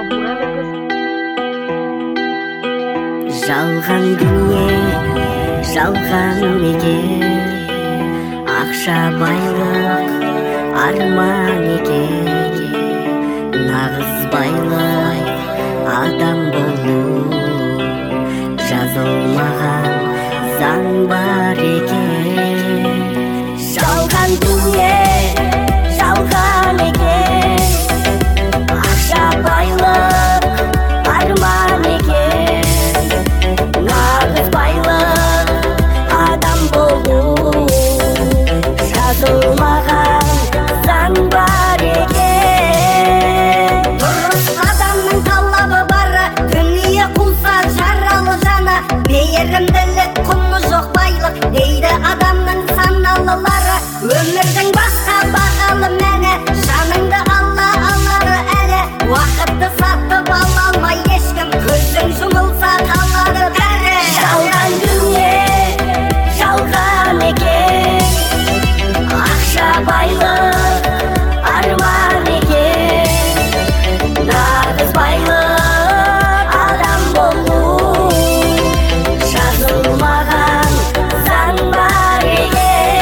Жалған дүние, жалған неге, ақша байлық, арман екен. Нағыз байлық, адам болу, жазылмаған заң бар екен. Жалған дүние, жалған екен, ақша байлық, арман екен. Нағыз байлық, адам болу, жазылмаған заң бар екен. Дұрыс адамның талабы бары, дүние қуса жаралы жаны. Мейірімділік құны жоқ байлық, дейді адамның саналылары. Өмірдің басқа бағалы мәні, жаныңды алла алары әлі. Уақытты сатып ала алмай ешкім, көзің жұмылса қалады бәрі. Жалған дүние, жалған екен, ақша байлық, арман екен. Нағыз байлық, адам болу, жазылмаған заң бар екен.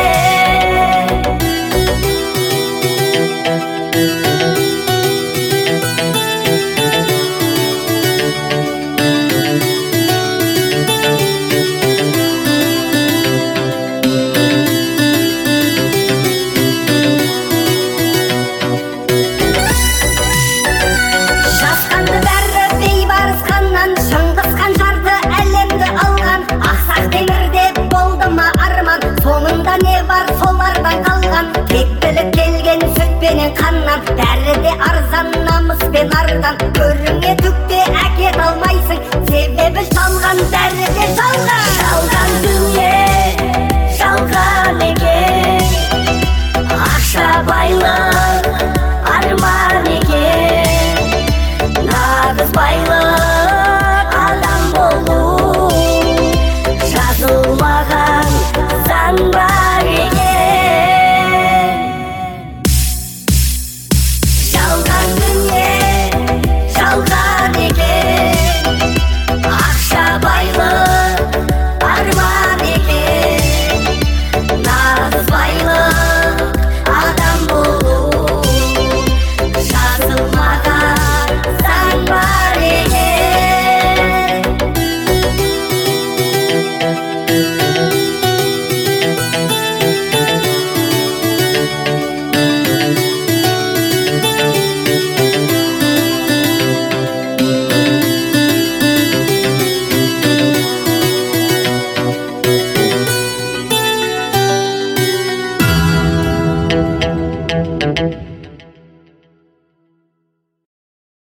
Жасқанды бәрі бейбарыс ханнан, шыңғысхан жарды әлемді алған. Ақсақ темірде болды ма арман, соңында не бар солардан қалған. Тектілік келген сүт пенен қаннан, бәрі де арзан намыс пен ардан.